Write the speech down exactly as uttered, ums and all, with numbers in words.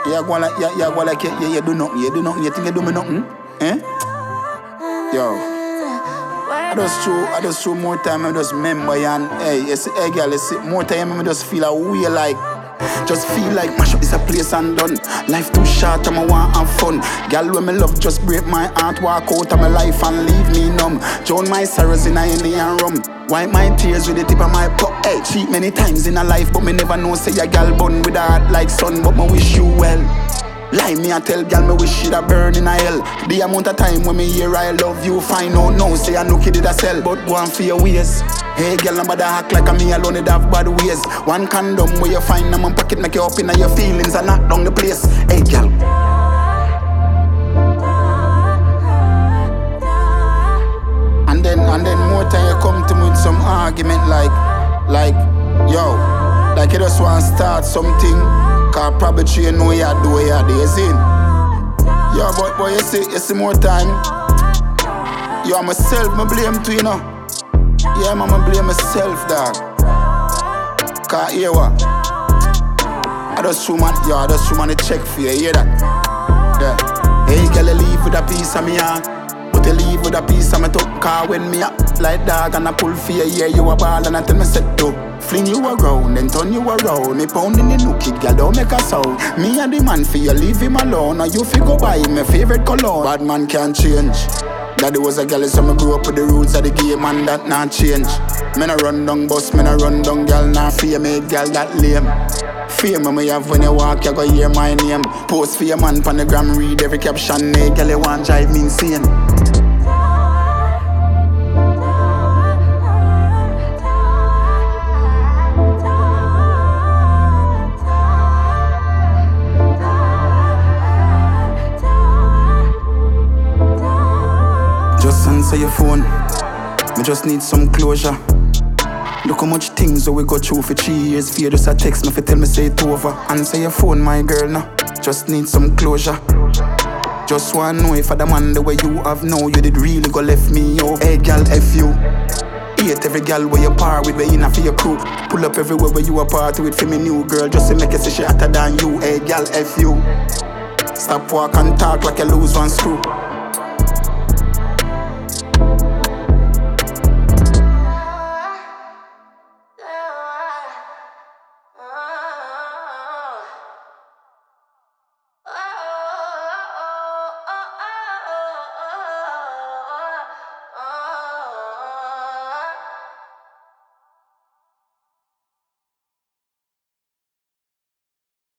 You go like, you, you go like, you, you, you do nothing, you do nothing, you think you do me nothing? Eh? Yo. I just show, I just show more time, I just remember, and hey, you see, hey girl, you see, more time, I just feel a way like, just feel like mash up this a place and done. Life too short, and I want have fun. Girl, when me love just break my heart, walk out of my life and leave me numb. Drown my sorrows in a Indian rum. Wipe my tears with the tip of my cup. Hey, cheat many times in a life, but me never know say a girl born with a heart like sun, but me wish you well. Lie me I tell girl me wish she'd a burn in a hell. The amount of time when me hear I love you, find out now say I know kid did a sell. But go on for your ways. Hey girl, nobody act like a me alone it have bad ways. One condom where you find them and pocket make you up in your feelings and knock down the place. Hey girl. And then and then more time you come to me with some argument like like yo, like you just want to start something. Cause probably you know you do what you do, you see? Yo, but boy, you see, you see more time. Yo, myself, me blame too, you know. Yeah, man, me blame myself, dog. Cause here what? I just show man, yo, I just show man a check for you, hear that? Yeah. Hey, girl, you leave with a piece of me heart. But you leave with a piece of me top. Cause when me up like dog and I pull for you, yeah, you a ball and I tell me set to. Fling you around, then turn you around. Me pound in the nookie, girl, don't make a sound. Me and the man for you, leave him alone. Or you fi go buy my favorite cologne. Bad man can't change. Daddy was a girl, so me grew up with the rules of the game and that not change. Me no run down bus, me no run down girl, nah fear me, girl that lame. Fear me, me have when you walk, you go hear my name. Post for your man, pan the gram, read every caption. Hey, girl, you want drive me insane. Just answer your phone, me just need some closure. Look how much things that we go through for three years. For you just a text me for tell me say it over. Answer your phone, my girl, now. Just need some closure. Just wanna know if I the man the way you have now, you did really go left me out. Hey girl, F you. Hate every girl where you par with, where you not for your crew. Pull up everywhere where you a party with for me new girl. Just to make it say she hotter than you. Hey girl, F you. Stop walk and talk like you lose one screw.